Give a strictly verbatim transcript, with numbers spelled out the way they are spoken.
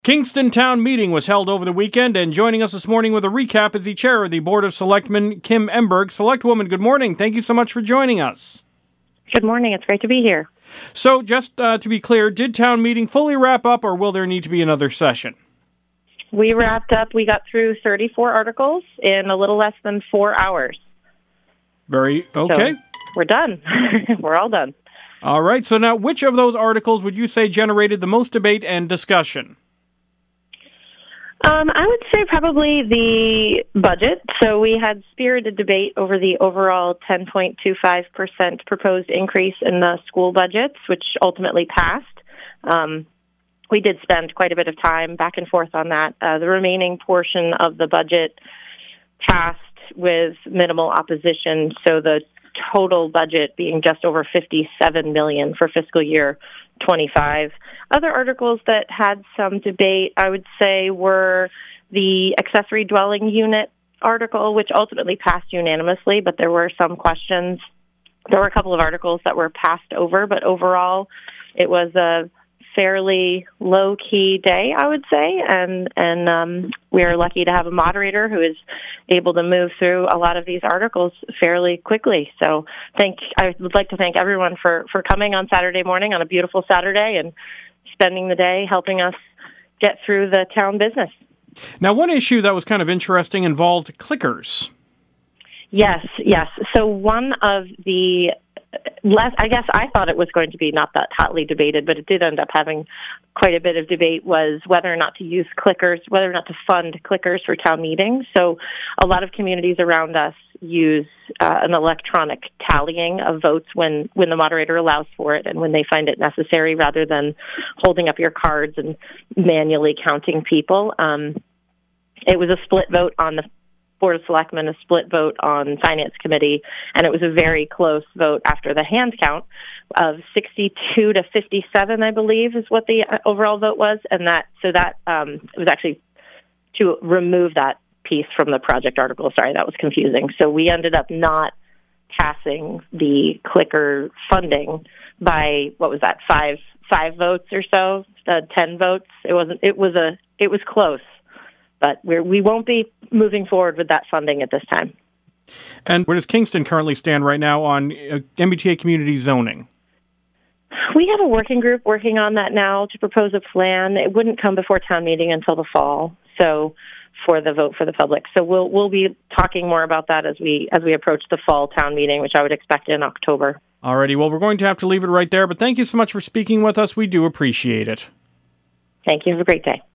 Kingston Town Meeting was held over the weekend, and joining us this morning with a recap is the chair of the Board of Selectmen, Kim Emberg. Selectwoman, good morning. Thank you so much for joining us. Good morning. It's great to be here. So, just uh, to be clear, did town meeting fully wrap up, or will there need to be another session? We wrapped up. We got through thirty-four articles in a little less than four hours. Very okay. So we're done. We're all done. All right. So now, which of those articles would you say generated the most debate and discussion? Um, I would say probably the budget. So we had spirited debate over the overall ten point two five percent proposed increase in the school budgets, which ultimately passed. Um, we did spend quite a bit of time back and forth on that. Uh, the remaining portion of the budget passed with minimal opposition, so the total budget being just over fifty-seven million dollars for fiscal year twenty-five. Other articles that had some debate, I would say, were the accessory dwelling unit article, which ultimately passed unanimously, but there were some questions. There were a couple of articles that were passed over, but overall it was a fairly low-key day, I would say, and and um, we are lucky to have a moderator who is able to move through a lot of these articles fairly quickly. So thank I would like to thank everyone for, for coming on Saturday morning on a beautiful Saturday and spending the day helping us get through the town business. Now, one issue that was kind of interesting involved clickers. Yes, yes. So one of the less, I guess I thought it was going to be not that hotly debated, but it did end up having quite a bit of debate, was whether or not to use clickers, whether or not to fund clickers for town meetings. So a lot of communities around us use uh, an electronic tallying of votes when, when the moderator allows for it and when they find it necessary, rather than holding up your cards and manually counting people. Um, it was a split vote on the Board of Selectmen, a split vote on Finance Committee, and it was a very close vote after the hand count of sixty-two to fifty-seven, I believe, is what the overall vote was, and that so that um, it was actually to remove that piece from the project article. Sorry, that was confusing. So we ended up not passing the clicker funding by, what was that, five five votes or so, uh, ten votes. It wasn't. It was a. It was close. But we're, we won't be moving forward with that funding at this time. And where does Kingston currently stand right now on uh, M B T A community zoning? We have a working group working on that now to propose a plan. It wouldn't come before town meeting until the fall, so for the vote for the public. So we'll we'll be talking more about that as we as we approach the fall town meeting, which I would expect in October. Alrighty, well, we're going to have to leave it right there, but thank you so much for speaking with us. We do appreciate it. Thank you. Have a great day.